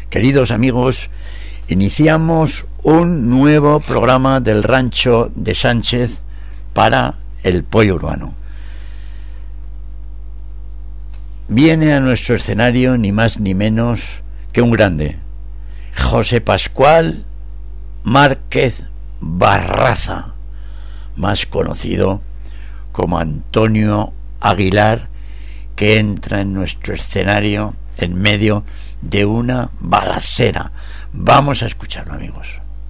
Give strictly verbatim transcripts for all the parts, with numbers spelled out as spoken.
Queridos amigos, iniciamos un nuevo programa del Rancho de Sánchez para el Pollo Urbano. Viene a nuestro escenario ni más ni menos que un grande, José Pascual Márquez Barraza, más conocido como Antonio Aguilar, que entra en nuestro escenario en medio de una balacera. Vamos a escucharlo, amigos.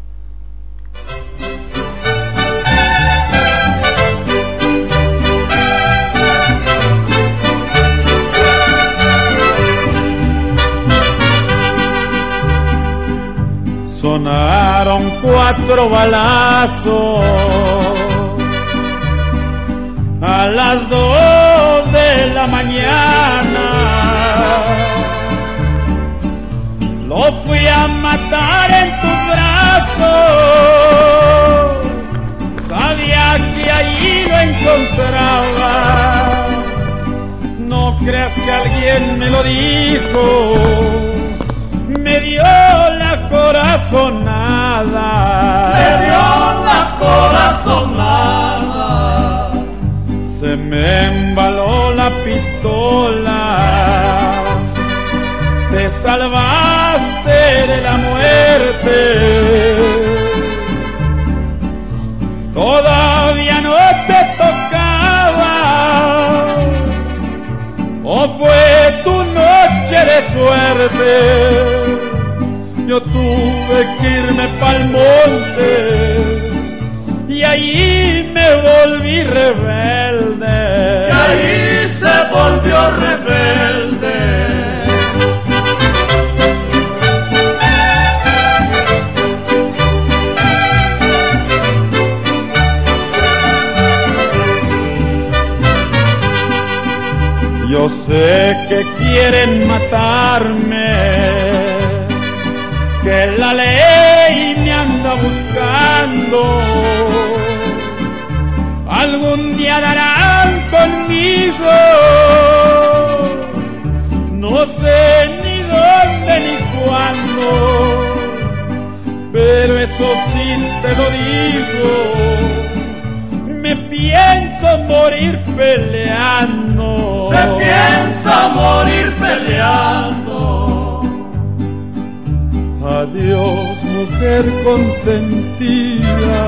Sonaron cuatro balazos a las dos de la mañana. Lo fui a matar en tus brazos, sabía que allí lo encontraba. No creas que alguien me lo dijo, me dio la corazonada. Me dio la corazonada. Se me embaló la pistola. Te salvaste de la muerte. Todavía no te tocaba, o fue tu noche de suerte. Yo tuve que irme pa'l monte y allí me volví rebelde. Y ahí se volvió rebelde. Yo sé que quieren matarme, que la ley me anda buscando. Algún día darán conmigo, no sé ni dónde ni cuándo, pero eso sí te lo digo, me pienso morir peleando. Se piensa morir peleando. Adiós, mujer consentida,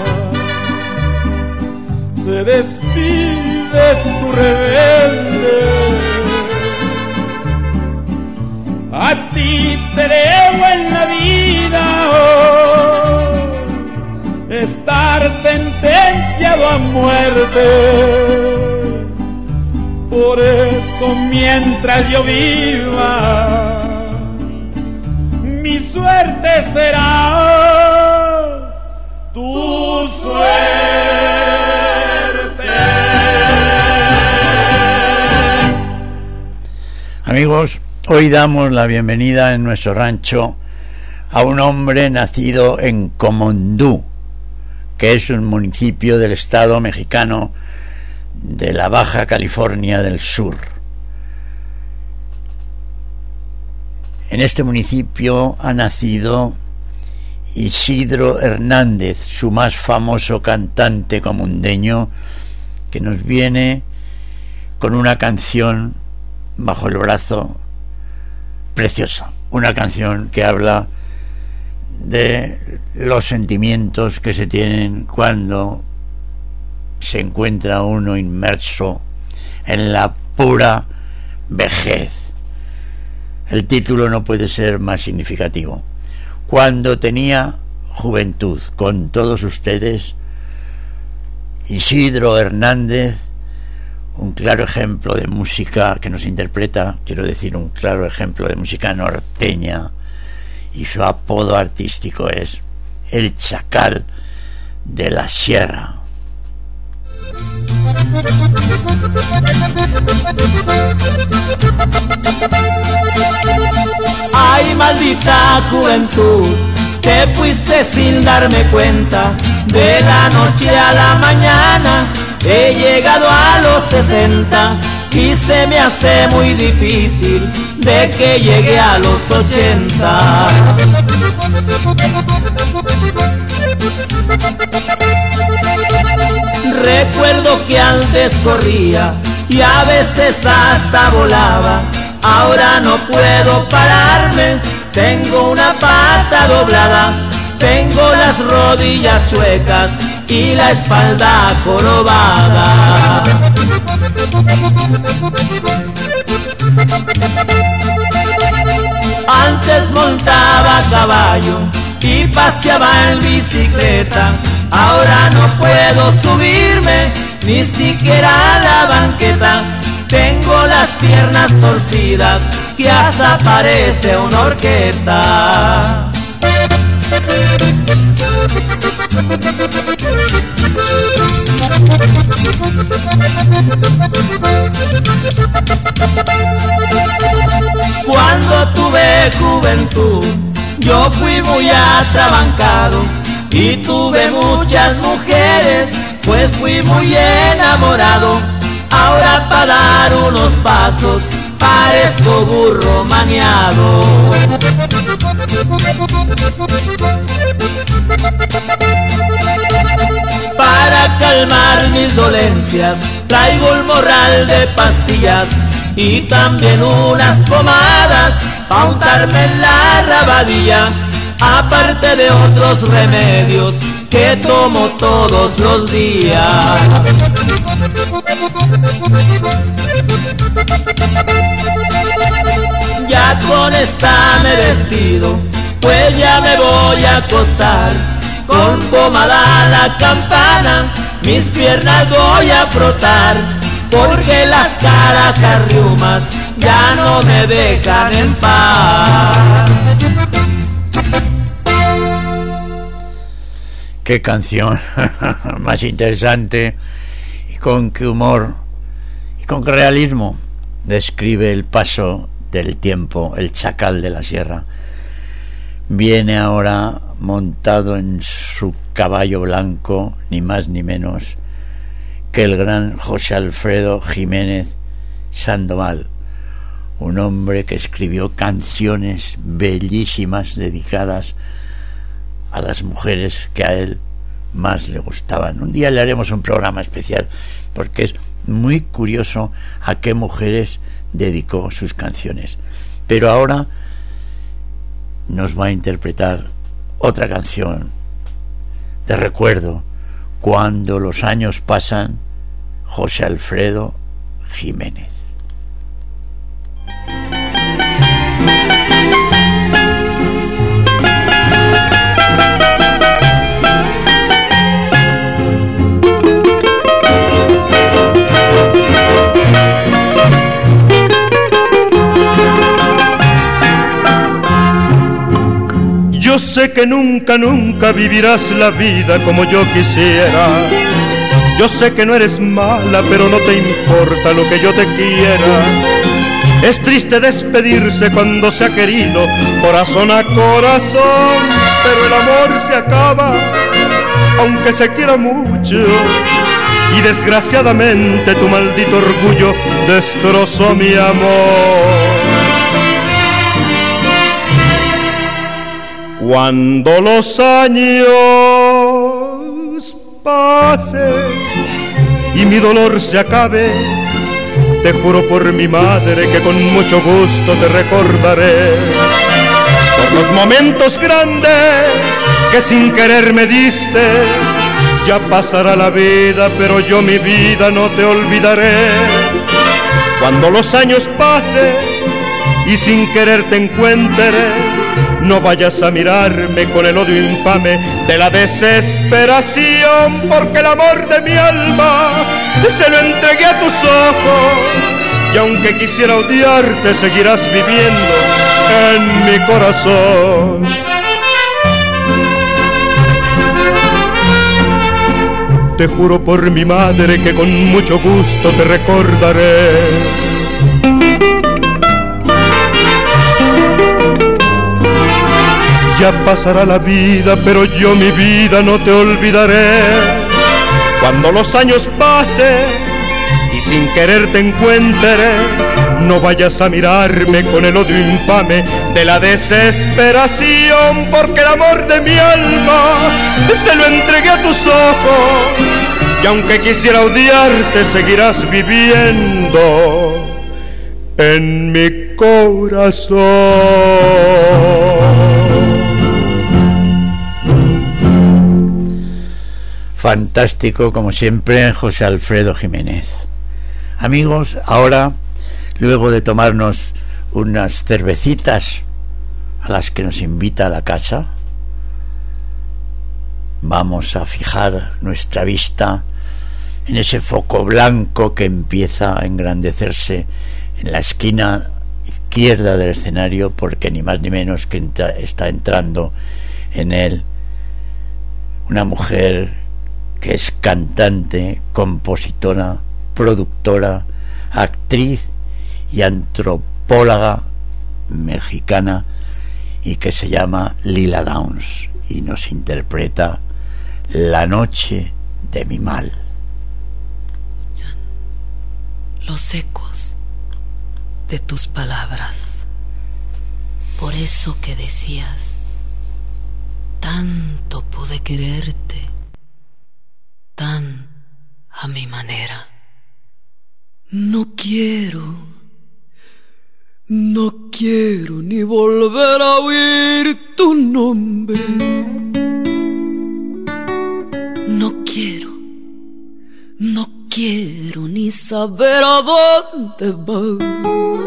se despide tu rebelde. A ti te debo en la vida, oh, estar sentenciado a muerte. Por eso mientras yo viva, mi suerte será tu suerte. Amigos, hoy damos la bienvenida en nuestro rancho a un hombre nacido en Comondú, que es un municipio del estado mexicano de la Baja California del Sur. En este municipio ha nacido Isidro Hernández, su más famoso cantante comundeño, que nos viene con una canción bajo el brazo preciosa, una canción que habla de los sentimientos que se tienen cuando se encuentra uno inmerso en la pura vejez. El título no puede ser más significativo. Cuando tenía juventud, con todos ustedes, Isidro Hernández, un claro ejemplo de música que nos interpreta, quiero decir, un claro ejemplo de música norteña, y su apodo artístico es El Chacal de la Sierra. Ay, maldita juventud, te fuiste sin darme cuenta. De la noche a la mañana he llegado a los sesenta y se me hace muy difícil de que llegué a los ochenta. Recuerdo que antes corría y a veces hasta volaba. Ahora no puedo pararme, tengo una pata doblada, tengo las rodillas chuecas y la espalda jorobada. Antes montaba a caballo y paseaba en bicicleta. Ahora no puedo subirme ni siquiera a la banqueta. Tengo las piernas torcidas que hasta parece una horqueta. Cuando tuve juventud, yo fui muy atrabancado y tuve muchas mujeres, pues fui muy enamorado. Ahora para dar unos pasos parezco burro maniado. Para calmar mis dolencias traigo un morral de pastillas y también unas pomadas pa' untarme en la rabadilla, aparte de otros remedios que tomo todos los días. Ya con esta me vestido, pues ya me voy a acostar. Con pomada a la campana, mis piernas voy a frotar, porque las caracarriumas ya no me dejan en paz. Qué canción más interesante, y con qué humor y con qué realismo describe el paso del tiempo el chacal de la sierra. Viene ahora montado en su caballo blanco, ni más ni menos que el gran José Alfredo Jiménez Sandoval, un hombre que escribió canciones bellísimas dedicadas a las mujeres que a él más le gustaban. Un día le haremos un programa especial, porque es muy curioso a qué mujeres dedicó sus canciones. Pero ahora nos va a interpretar otra canción de recuerdo, Cuando los años pasan, José Alfredo Jiménez. Yo sé que nunca, nunca vivirás la vida como yo quisiera. Yo sé que no eres mala, pero no te importa lo que yo te quiera. Es triste despedirse cuando se ha querido, corazón a corazón, pero el amor se acaba, aunque se quiera mucho. Y desgraciadamente tu maldito orgullo destrozó mi amor. Cuando los años pasen y mi dolor se acabe, te juro por mi madre que con mucho gusto te recordaré. Por los momentos grandes que sin querer me diste, ya pasará la vida, pero yo mi vida no te olvidaré. Cuando los años pasen y sin querer te encuentre, no vayas a mirarme con el odio infame de la desesperación, porque el amor de mi alma se lo entregué a tus ojos, y aunque quisiera odiarte seguirás viviendo en mi corazón. Te juro por mi madre que con mucho gusto te recordaré. Ya pasará la vida, pero yo mi vida no te olvidaré. Cuando los años pasen y sin querer te encuentre, no vayas a mirarme con el odio infame de la desesperación, porque el amor de mi alma se lo entregué a tus ojos, y aunque quisiera odiarte seguirás viviendo en mi corazón. Fantástico, como siempre, José Alfredo Jiménez. Amigos, ahora, luego de tomarnos unas cervecitas a las que nos invita a la casa, vamos a fijar nuestra vista en ese foco blanco que empieza a engrandecerse en la esquina izquierda del escenario, porque ni más ni menos que entra, está entrando en él una mujer que es cantante, compositora, productora, actriz y antropóloga mexicana, y que se llama Lila Downs, y nos interpreta La noche de mi mal. Los ecos de tus palabras, por eso que decías, tanto pude quererte, tan a mi manera. No quiero, no quiero ni volver a oír tu nombre. No quiero, no quiero ni saber a dónde vas.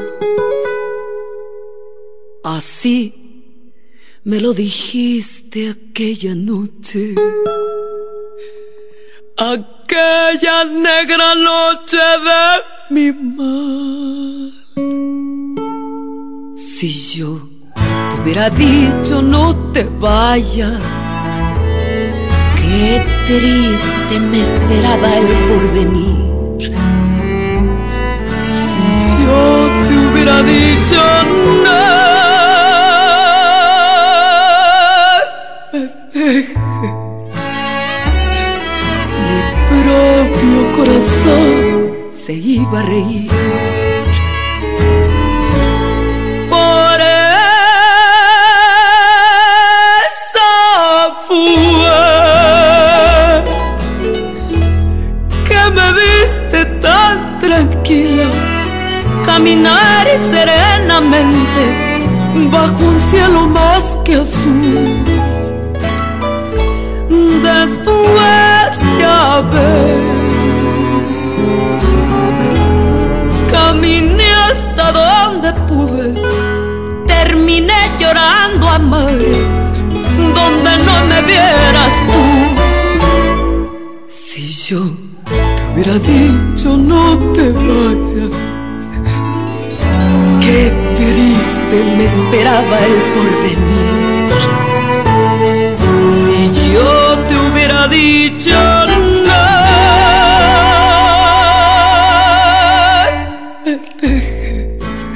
Así me lo dijiste aquella noche, aquella negra noche de mi mal. Si yo te hubiera dicho no te vayas, qué triste me esperaba el porvenir. Si yo te hubiera dicho no me dejes, propio corazón se iba a reír. Por eso fue que me viste tan tranquila, caminar serenamente bajo un cielo más que azul. Después ya ves, caminé hasta donde pude, terminé llorando a mares donde no me vieras tú. Si yo te hubiera dicho no te vayas, qué triste me esperaba el porvenir. Si yo te hubiera dicho no me dejes,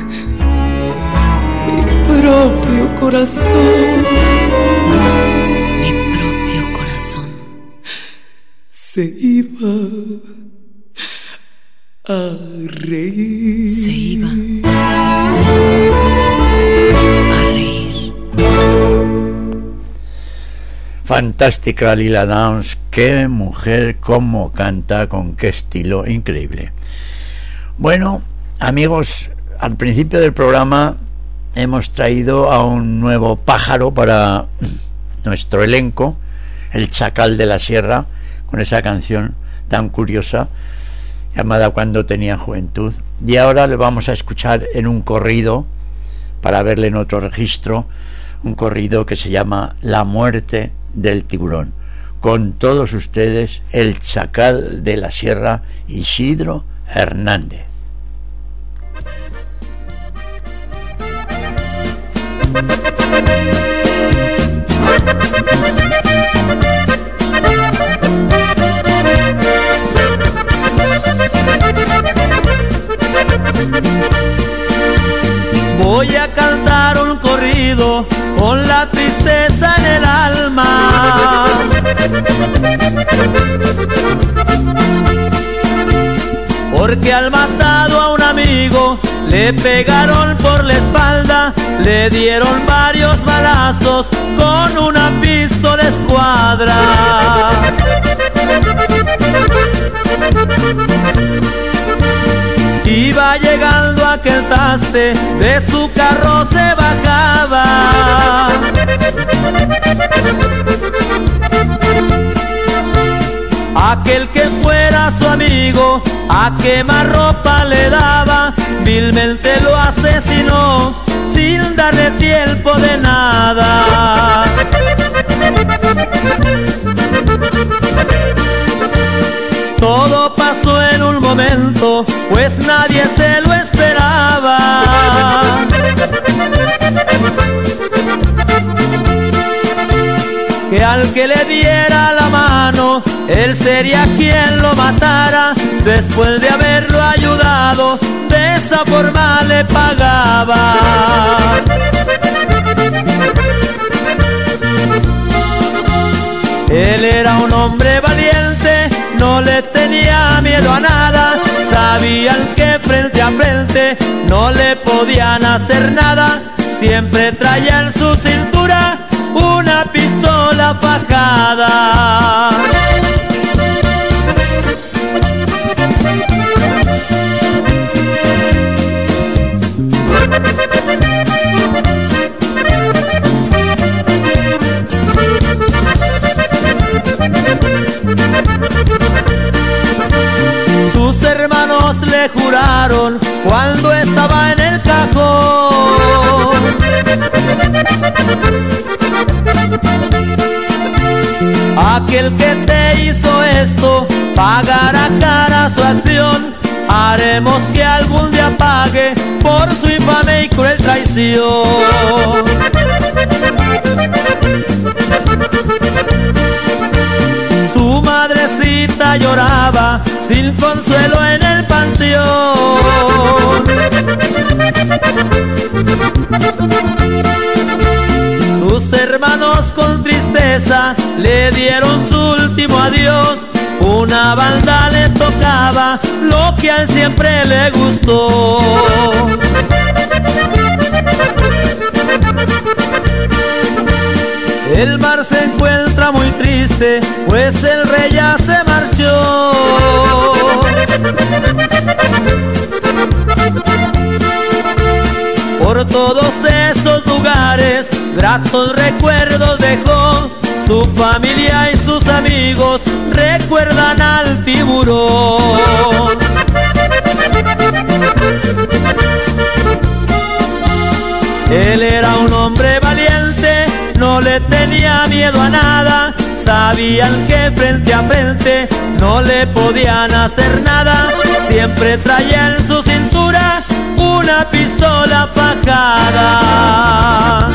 mi propio corazón, mi propio corazón se iba a reír. Se iba a reír. Fantástica Lila Downs, qué mujer, cómo canta, con qué estilo, increíble. Bueno, amigos, al principio del programa hemos traído a un nuevo pájaro para nuestro elenco, el Chacal de la Sierra, con esa canción tan curiosa llamada Cuando tenía juventud, y ahora le vamos a escuchar en un corrido para verle en otro registro, un corrido que se llama La muerte del tiburón. Con todos ustedes, el Chacal de la Sierra, Isidro Hernández. Voy a cantar un corrido con la tristeza en el alma, porque al matado a un amigo le pegaron por la espalda, le dieron varios balazos con una pistola escuadra. Iba llegando aquel traste, de su carro se bajaba. Aquel que fuera su amigo, a quemarropa le daba, vilmente lo asesinó, sin darle tiempo de nada. Todo pasó en un momento, pues nadie se lo esperaba. Que al que le diera la mano, él sería quien lo matara. Después de haberlo ayudado, de esa forma le pagaba. Él era un hombre valiente, no le tenía miedo a nada. Sabían que frente a frente no le podían hacer nada. Siempre traía en su cintura una pistola fajada. Sus hermanos le juraron cuando estaba en el cajón: aquel que te hizo esto pagará cara su acción. Haremos que algún día pague por su infame y cruel traición. Su madrecita lloraba sin consuelo en el panteón. Sus hermanos con tristeza le dieron su último adiós. Una banda le tocaba lo que a él siempre le gustó. El mar se encuentra muy triste, pues el rey ya se marchó. Por todos esos lugares, gratos recuerdos dejó. Su familia y sus amigos recuerdan al tiburón. Él era un hombre valiente, no le tenía miedo a nada. Sabían que frente a frente no le podían hacer nada. Siempre traía en su cintura una pistola fajada.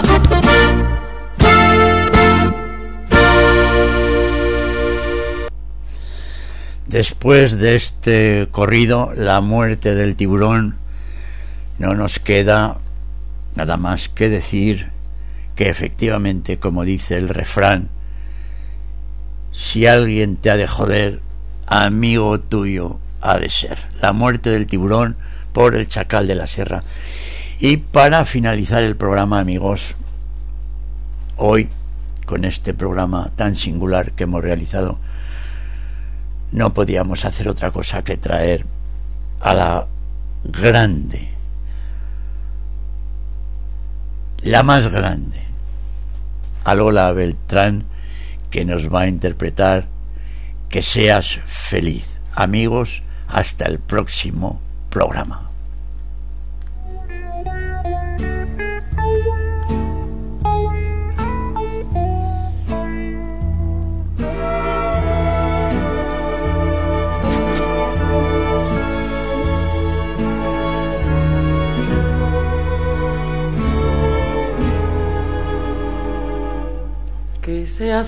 Después de este corrido, La muerte del tiburón, no nos queda nada más que decir que efectivamente, como dice el refrán, si alguien te ha de joder, amigo tuyo ha de ser. La muerte del tiburón por El Chacal de la Sierra. Y para finalizar el programa, amigos, hoy, con este programa tan singular que hemos realizado, no podíamos hacer otra cosa que traer a la grande, la más grande, a Lola Beltrán, que nos va a interpretar Que seas feliz. Amigos, hasta el próximo programa. Que seas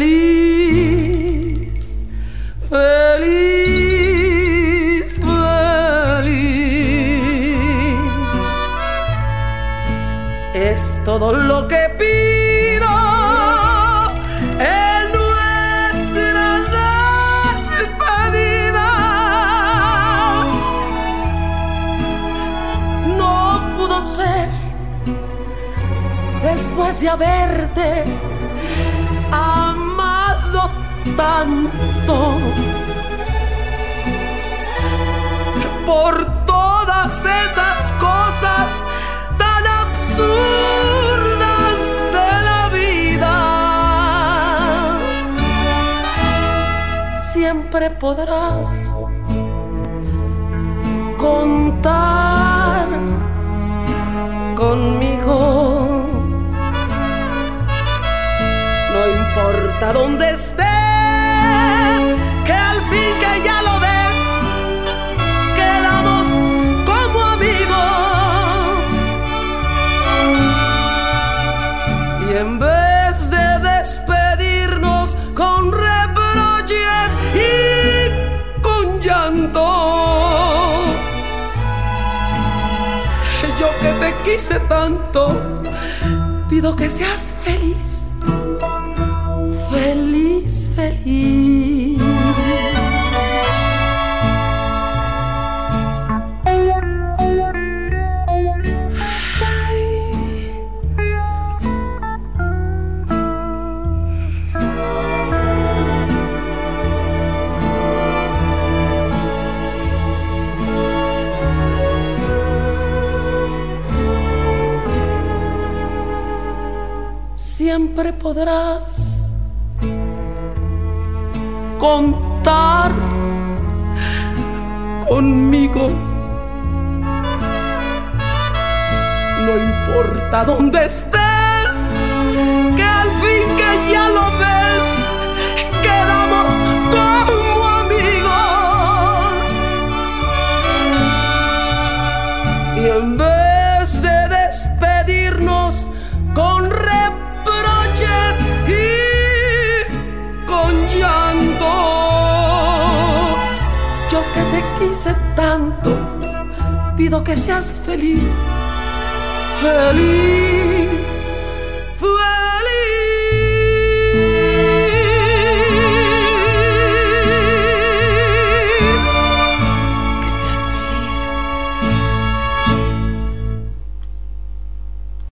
feliz, feliz, feliz. Es todo lo que pido en nuestra despedida. después de haberte amado tanto, por todas esas cosas tan absurdas de la vida, siempre podrás contar conmigo. No importa dónde estés, que al fin que ya lo ves, quedamos como amigos. Y en vez de despedirnos con reproches y con llanto, yo que te quise tanto, pido que seas feliz, feliz, feliz. Siempre podrás contar conmigo. No importa dónde estés, que al fin que ya lo ves, quedamos como amigos. Y en vez de despedirnos con reproches y con llanto, yo que te quise tanto, pido que seas feliz, feliz.